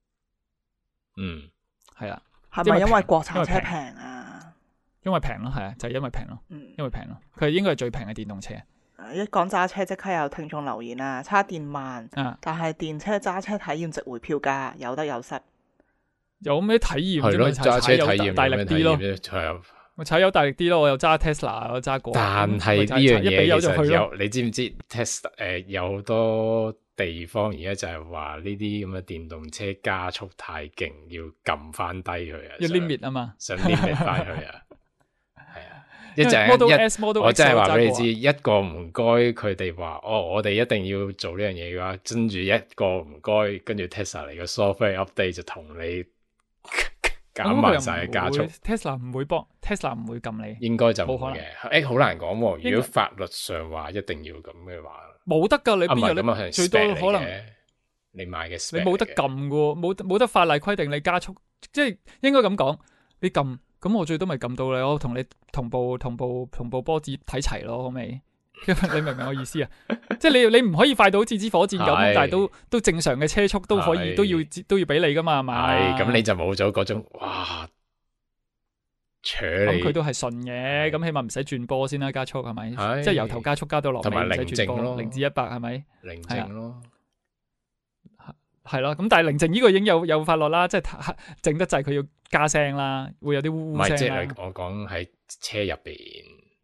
係啦， 係咪因為國產車平啊？ 因為平咯，係啊，就係因為平咯，因為平咯，佢應該係最平嘅電動車。 一講揸車，即刻有聽眾留言啊，叉電慢，但係電車揸車體驗值回票價，有得有失。有咩體驗？係咯，揸車體驗大力啲咯，係啊，我踩油大力啲咯，我又揸 Tesla，我揸過。但係呢樣嘢其實有，你知唔知 Tesla 有好多地方而家就係話呢啲咁嘅電動車加速太勁，要撳翻低佢啊，要 limit 啊嘛，想 limit 翻佢啊。我真係話俾你知，一個唔該，佢哋話我哋一定要做呢樣嘢嘅話，跟住一個唔該，跟住 Tesla 嚟個 software update 就同你減慢晒嘅加速。 Tesla 唔會幫 Tesla 唔會撳你， 應該就唔冇可會能嘅。好難講喎。如果法律上話一定要咁嘅話， 冇得㗎。你唔係邊有咁啊？ 最多可能你買嘅 spec 你冇得撳嘅喎，冇得法例規定你加速，即係應該咁講。你撳咁我最多咪撳到你，我同你同步波子睇齊咯，可唔可以？你明唔明我意思啊？即係你唔可以快到好似支火箭咁， 係但係都正常嘅車速都可以， 係都要俾你噶嘛，係嘛？ 係咁你就冇咗嗰種哇， 咁佢都係順嘅，咁起碼唔使轉波先啦，加速係咪？ 係即係由頭加速加到落尾， 同埋唔使轉波， 寧靜咯 0至100係咪？ 寧靜咯。 係咯，咁但係寧靜呢個已經有法律啦，即係靜得滯，佢要加聲啦，會有啲唔烏聲啦係即係。我講喺車入邊。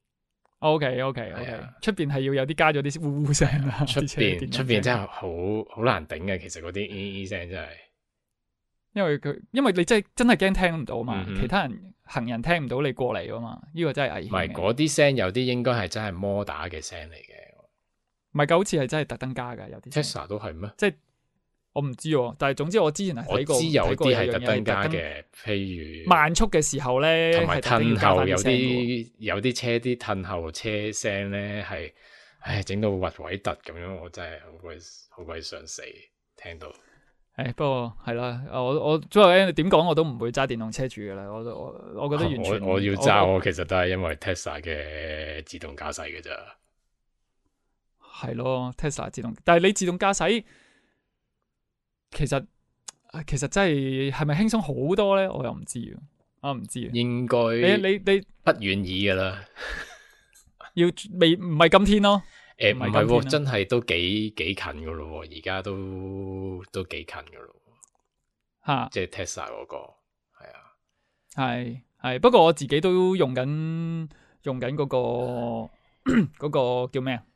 OK，出邊係要有啲加咗啲烏聲啦。 出邊啲車出邊真係好難頂嘅，其實嗰啲咿聲真係。 因為你真係驚聽唔到嘛， 嗯哼其他人行人聽唔到你過嚟啊嘛，呢個真係危險嘅。 唔係嗰啲聲，有啲應該係真係摩打嘅聲嚟嘅。 唔係㗎，好似係真係特登加㗎，有啲。 Tesla 都係咩？ 即係我唔知喎，但係總之我之前係我睇過， 知有啲係特登加特登嘅，譬如慢速嘅時候咧， 同埋係特登要褪後有加返啲聲㗎喎啲車啲褪後車聲咧係，唉整到核鬼突咁樣，我真係好鬼想死聽到。 不過係啦，我最後咧點講我都唔會揸電動車住㗎啦，我覺得完全我要揸我其實都係因為 Tesla 嘅自動駕駛嘅咋。 係咯 Tesla 自動，但係你自動駕駛其實真係咪輕鬆好多咧？我又唔知啊，我唔知啊。 應該你不遠矣噶啦， 要未唔係今天咯？ 唔係喎， 唔係今天啊真係都幾近噶咯，而家都幾近噶咯， 嚇即係 Tesla 嗰個係啊， 係，不過我自己都用緊嗰個叫咩啊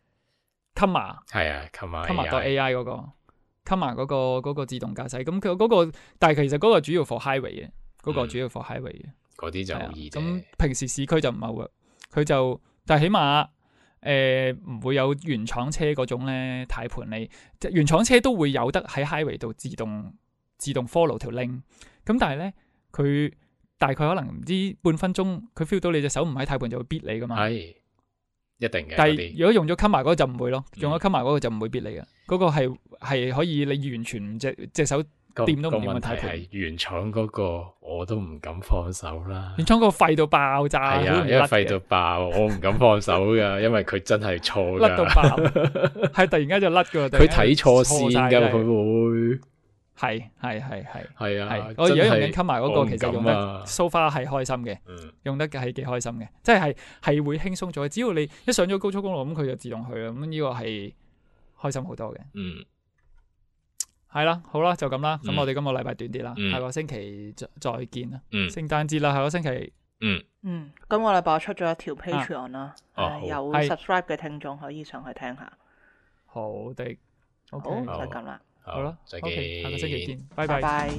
Comma 係啊 Comma AI 嗰個 Comma 嗰個自動駕駛，咁佢嗰個，但係其實嗰個主要 for highway 嘅，嗰個主要 for highway 嘅， 嗰啲就好易啫。 咁平時市區就唔係喎，佢就但係起碼唔會有原廠車嗰種咧軚盤你，即係原廠車都會有得喺 highway 度自動 follow 條 link，咁但係咧佢大概可能唔知半分鐘，佢 feel 到你隻手唔喺軚盤就會逼你噶嘛。 係一定嘅。 但係如果用咗 Comma 嗰個就唔會咯，用咗 Comma 嗰個就唔會逼你嘅，嗰個係可以你完全唔隻手掂都唔掂嘅軚盤。 係原廠嗰個我都唔敢放手啦。 原廠嗰個廢到爆炸， 係啊，因為廢到爆，我唔敢放手噶，因為佢真係錯噶， 甩到爆，係突然間就甩噶。 佢睇錯線噶，佢會係啊。 我而家用緊 Comma 嗰個， 我唔其實用得 so far 係開心嘅，用得係幾開心嘅，即係會輕鬆咗。只要你一上咗高速公路，咁佢就自動去啦。咁呢個係開心好多嘅。係啦，好啦，就咁啦。咁我哋今個禮拜短啲啦，下個星期再見啦。聖誕節啦，下個星期。 今個禮拜我出咗一條 Patreon 啦，有係 subscribe 嘅聽眾可以上去聽下。 好的，OK， 好就咁啦。 好啦再 ，OK， 見， 下個星期見，拜拜拜。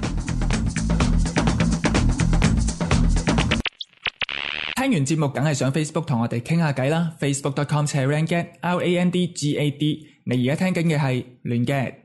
聽完節目梗係上 Facebook 同我哋傾下偈啦，facebook.com/randgad，RANDGAD。你而家聽緊嘅係亂 gad。